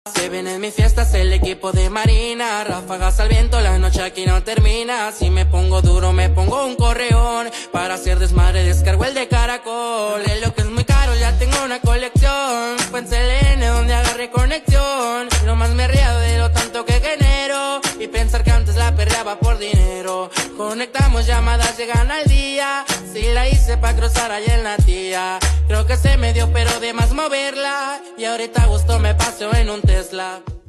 Se viene en mis fiestas el equipo de Marina, ráfagas al viento, la noche aquí no termina. Si me pongo duro me pongo un correón, para hacer desmadre descargo el de Caracol. Es lo que es muy caro, ya tengo una colección, fue en Selene donde agarré conexión. No más me río de lo tanto que genero, y pensar que antes la perreaba por dinero. Conectamos llamadas, llegan al día, si la hice pa' cruzar allá en la tía. Creo que se me dio pero de más moverla, y ahorita a gusto me paseo en un Tesla.